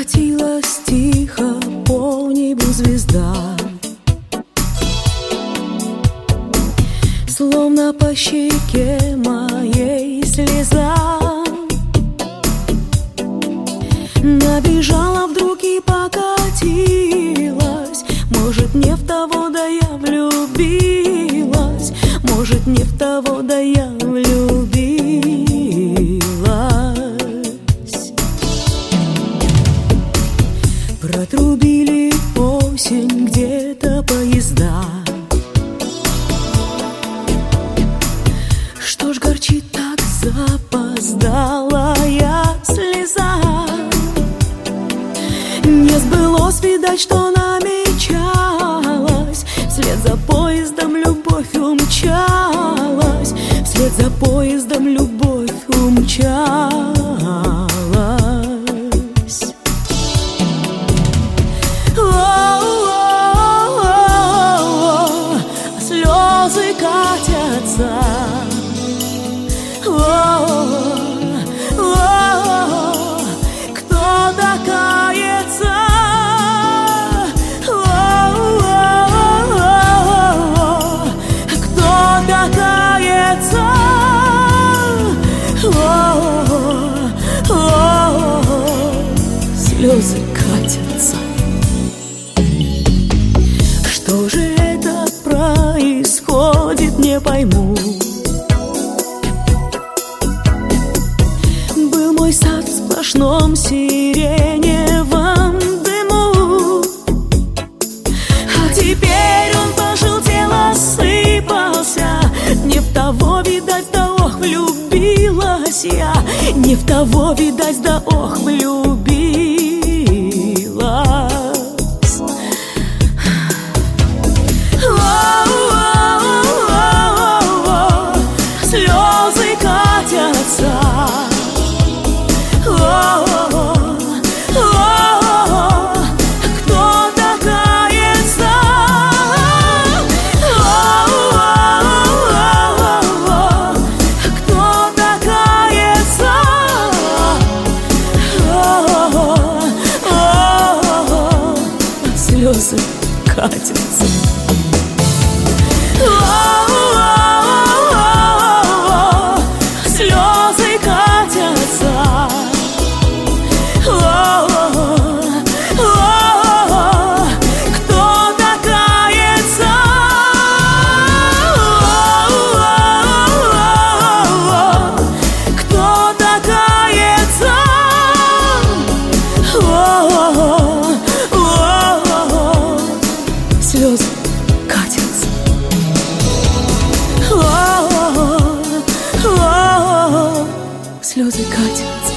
Катилась тихо по небу звезда, словно по щеке моей слеза. Набежала вдруг и покатилась. Может, не в того, да я влюбилась. Может, не в того, да я влюбилась. Протрубили осень где-то поезда. Что ж горчит так запоздалая слеза? Не сбылось, видать, что намечалось. Вслед за поездом любовь умчалась. Вслед за поездом любовь умчалась. Слезы катятся. Кто докается? Кто докается? Слезы катятся. Что же это происходит, не пойму. Был мой сад в сплошном сиреневом дыму, а теперь он пожелтел, осыпался. Не в того, видать, да ох, влюбилась я. Не в того, видать, да ох, влюбилась. Слезы катятся. Кто докается? Кто докается? Слезы катятся. Слезы катятся. Кто докается? Кто докается? Слезы катятся. Слезы катятся.